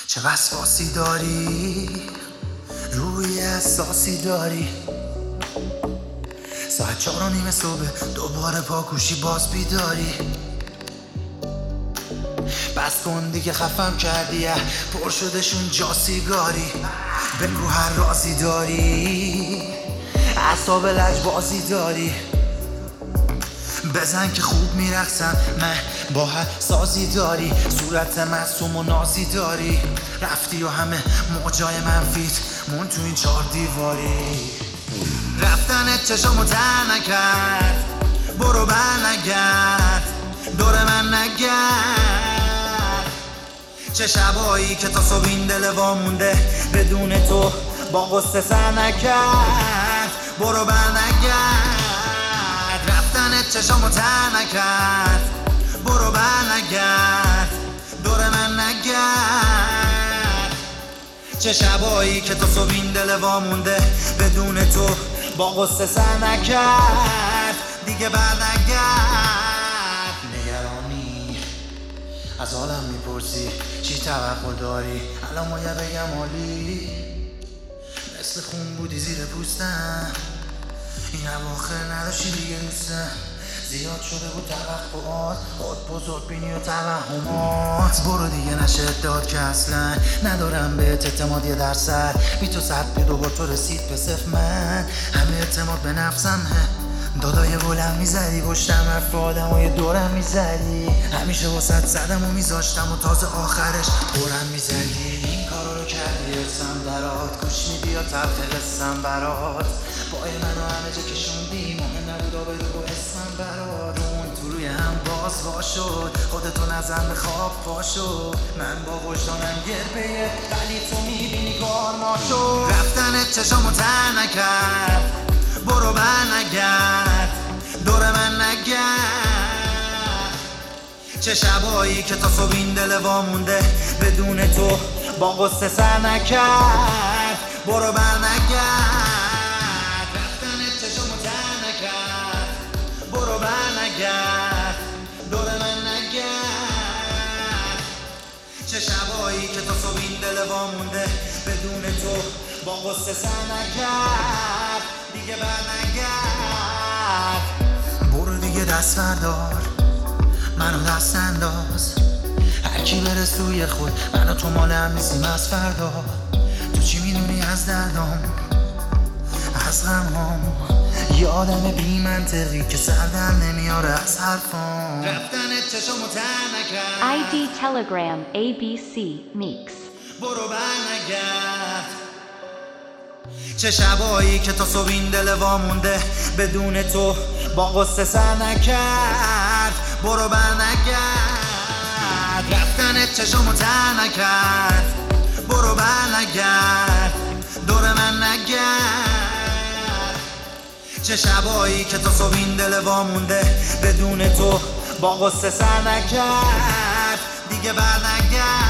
چه وسواسی داری، روی احساسی داری. ساعت 4:30 صبح دوباره پاکوشی باز بیداری. بس کن دیگه خفم کردی، پر شدشون جا سیگاری. بگو هر رازی داری، اعصاب لجبازی داری. بزن که خوب میرقصم، من با هر سازی داری. صورت معصوم و نازی داری. رفتی و همه موجای منفیت مون تو این 4 دیواری. رفتنت چشامو تر نکرد، برو بر نگرد، دور من نگرد. چه شبایی که تا صبح این دل وامونده، بدون تو با غصه سر نکرد. برو بر نگرد، رفتنت چشامو تر نکرد، برو بر نگرد، دور من نگرد. چه شبایی که تا صبح این دل وامونده، بدون تو با غصه سر نکرد. دیگه بر نگرد. نگرانی از حالم میپرسی، چی توقع داری؟ الان باید بگم عالی، مثل خون بودی زیر پوستم. این اواخر نداشتی دیگه دوستم. زیاد شده بود توقعات، خود بزرگ بینی و توهمات. برو دیگه نشه داد که اصلا ندارم بهت اعتماد 1%. بی تو 100 بود و با تو رسید به 0. من همه اعتماد به نفسم دادای بلند میزدی، پشتم حرف آدمای دورم میزدی. همیشه واسط زدم و میذاشتم و تازه آخرش برم میزدی. این کارا رو کردی ارسم درات، گوش میدی یا تلخ قسم برات. پای منو همه جا کشوندی، مهم نبود آبرو و اسمم برات. اون تو روی هم باز وا شد، خودتو نزن به خواب پا شد. من با وجدانم گربه، ولی تو میبینی کار ما شد. رفتنت چشامو تر نکرد، برو بر نگرد، دور من نگرد. چه شبایی که تا صبح این دل وامونده، بدون تو با غصه سر نکرد. برو بر نگرد، رفتنت چشامو تر نکرد، برو بر نگرد، دور من نگرد. چه شبایی که تا صبح این دل وامونده، بدون تو با غصه سر نکرد. دیگه بر نگرد. برو دیگه دست بردار، منو دست انداز. هر کی بره سوی خود، منو تو مال هم نیستیم از فردا. تو چی میدونی از دردام، از غمام؟ یه آدم بی منطقی که سردر نمیاره از حرفام. رفتنت چشامو تر نکرد. ID Telegram ABC Mix. برو بر نگرد. چه شبایی که تا صبح این دل وامونده، بدون تو با غصه سر نکرد. برو بر نگرد، رفتنت چشامو تر نکرد، برو بر نگرد، دور من نگرد. چه شبایی که تا صبح این دل وامونده، بدون تو با غصه سر نکرد. دیگه بر نگرد.